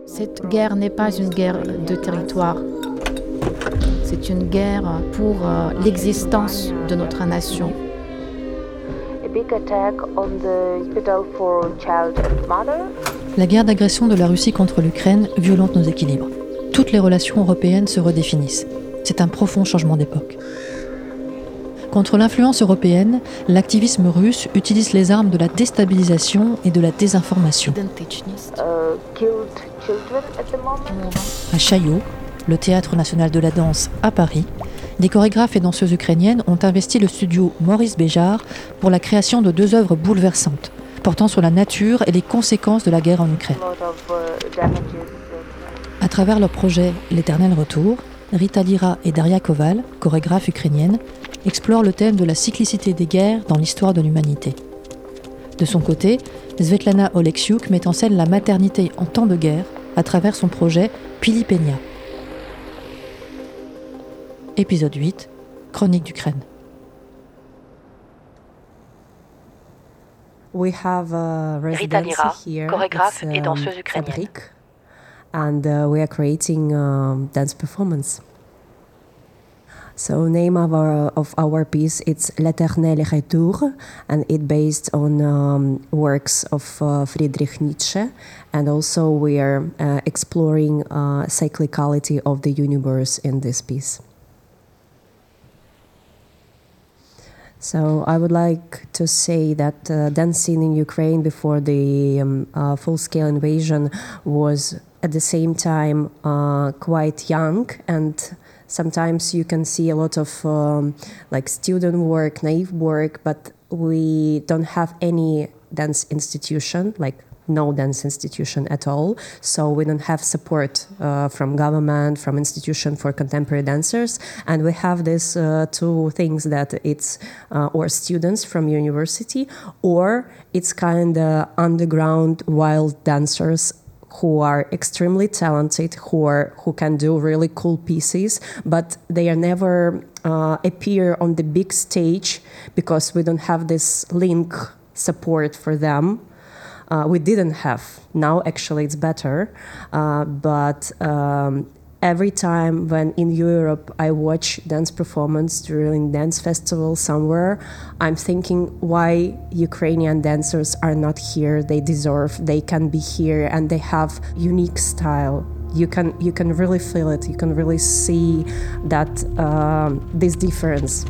Cette guerre n'est pas une guerre de territoire. C'est une guerre pour l'existence de notre nation. La guerre d'agression de la Russie contre l'Ukraine violente nos équilibres. Toutes les relations européennes se redéfinissent. C'est un profond changement d'époque. Contre l'influence européenne, l'activisme russe utilise les armes de la déstabilisation et de la désinformation. À Chaillot, le Théâtre national de la danse à Paris, des chorégraphes et danseuses ukrainiennes ont investi le studio Maurice Béjart pour la création de 2 œuvres bouleversantes, portant sur la nature et les conséquences de la guerre en Ukraine. À travers leur projet L'Éternel Retour, Rita Lira et Daria Koval, chorégraphes ukrainiennes, explorent le thème de la cyclicité des guerres dans l'histoire de l'humanité. De son côté, Svetlana Oleksiuk met en scène la maternité en temps de guerre à travers son projet Pilipenia. Épisode 8, Chronique d'Ukraine. Rita Lira, chorégraphe et danseuse ukrainienne. And we are creating dance performance. So name of our piece, it's L'Éternel Retour, and it's based on works of Friedrich Nietzsche, and also we are exploring cyclicality of the universe in this piece. So I would like to say that dancing in Ukraine before the full-scale invasion was at the same time quite young, and sometimes you can see a lot of like student work, naive work, but we don't have any dance institution, like no dance institution at all. So we don't have support from government, from institution for contemporary dancers. And we have these 2 things that it's or students from university, or it's kind of underground wild dancers who are extremely talented, who can do really cool pieces, but they are never appear on the big stage because we don't have this link support for them. We didn't have. Now actually it's better, but every time when in Europe I watch dance performance during dance festival somewhere, I'm thinking why Ukrainian dancers are not here. They can be here, and they have unique style. You can really feel it. You can really see that this difference.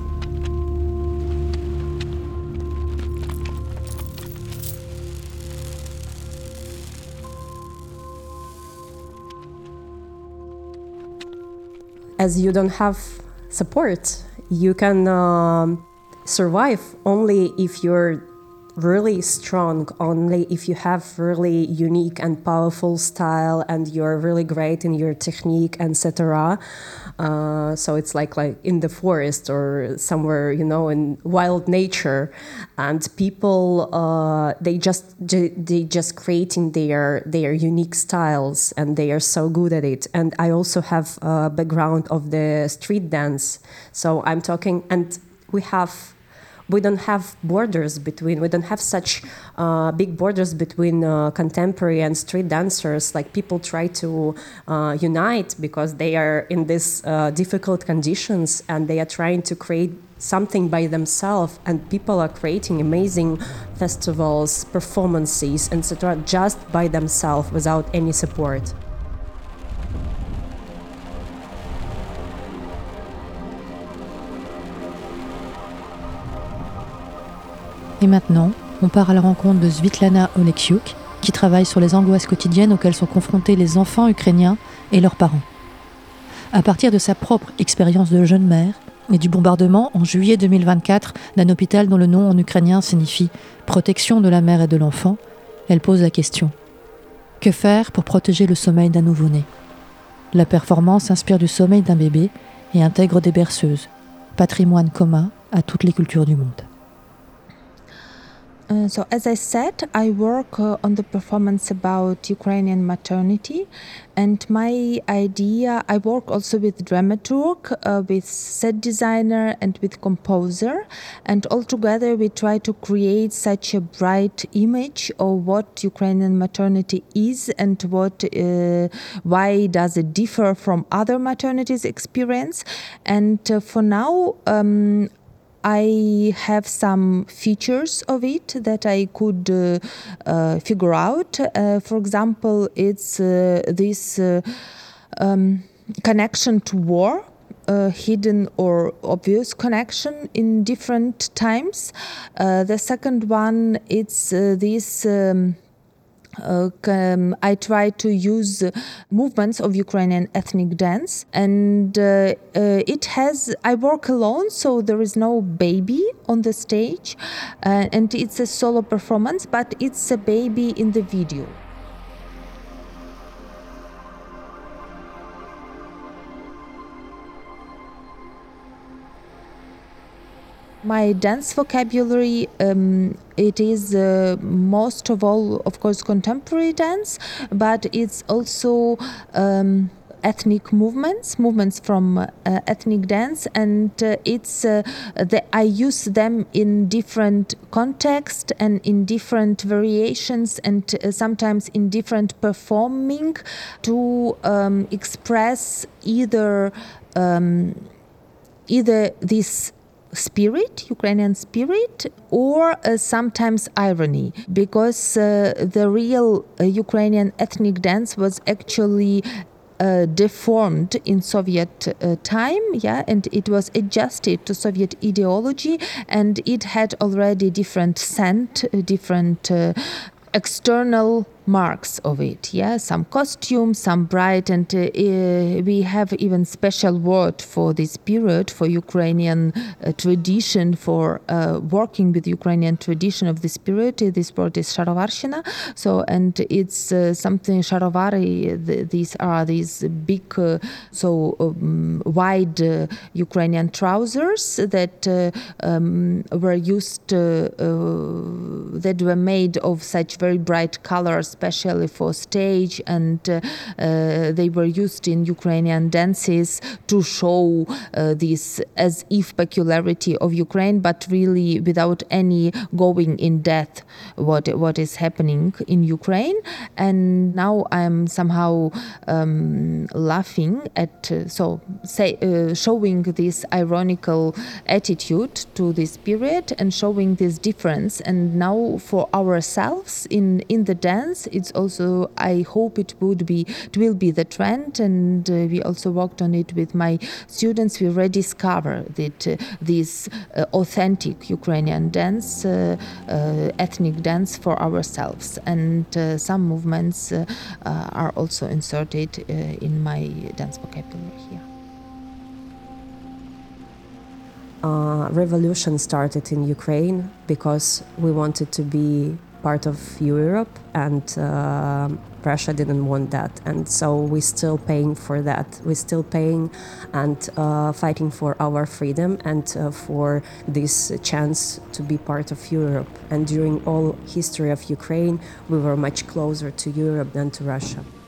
As you don't have support, you can survive only if you're really strong, only if you have really unique and powerful style and you're really great in your technique, etc. So it's like in the forest or somewhere, in wild nature, and people they just creating their unique styles, and they are so good at it. And I also have a background of the street dance, so I'm talking, and we don't have borders between, we don't have such big borders between contemporary and street dancers. Like, people try to unite because they are in these difficult conditions, and they are trying to create something by themselves, and people are creating amazing festivals, performances, etc. just by themselves without any support. Et maintenant, on part à la rencontre de Svetlana Oleksiuk, qui travaille sur les angoisses quotidiennes auxquelles sont confrontés les enfants ukrainiens et leurs parents. À partir de sa propre expérience de jeune mère et du bombardement en juillet 2024 d'un hôpital dont le nom en ukrainien signifie « protection de la mère et de l'enfant », elle pose la question : que faire pour protéger le sommeil d'un nouveau-né ? La performance s'inspire du sommeil d'un bébé et intègre des berceuses, patrimoine commun à toutes les cultures du monde. So as I said, I work on the performance about Ukrainian maternity, and my idea, I work also with dramaturg, with set designer and with composer, and all together we try to create such a bright image of what Ukrainian maternity is and why does it differ from other maternities experience. And for now, I have some features of it that I could figure out. For example, it's this connection to war, hidden or obvious connection in different times. The second one, it's this I try to use movements of Ukrainian ethnic dance, and I work alone, so there is no baby on the stage, and it's a solo performance, but it's a baby in the video. My dance vocabulary, it is most of all, of course, contemporary dance, but it's also ethnic movements from ethnic dance, and I use them in different contexts and in different variations, and sometimes in different performing to express either this spirit, Ukrainian spirit, or sometimes irony, because the real Ukrainian ethnic dance was actually deformed in Soviet time, and it was adjusted to Soviet ideology, and it had already different scent, different external marks of it, some costumes, some bright, and we have even special word for this period, for Ukrainian tradition, for working with Ukrainian tradition of this period. This word is sharovarshina. So, and it's something sharovari. These are these big, wide Ukrainian trousers that were used, that were made of such very bright colors, especially for stage, and they were used in Ukrainian dances to show this as if peculiarity of Ukraine, but really without any going in depth what is happening in Ukraine. And now I'm somehow laughing at showing this ironical attitude to this period and showing this difference. And now for ourselves in the dance, it's also, I hope it will be the trend, and we also worked on it with my students. We rediscovered that this authentic Ukrainian dance, ethnic dance for ourselves, and some movements are also inserted in my dance vocabulary here. Revolution started in Ukraine because we wanted to be part of Europe, and Russia didn't want that, and so we're still paying for that. We're still paying and fighting for our freedom and for this chance to be part of Europe. And during all history of Ukraine, we were much closer to Europe than to Russia.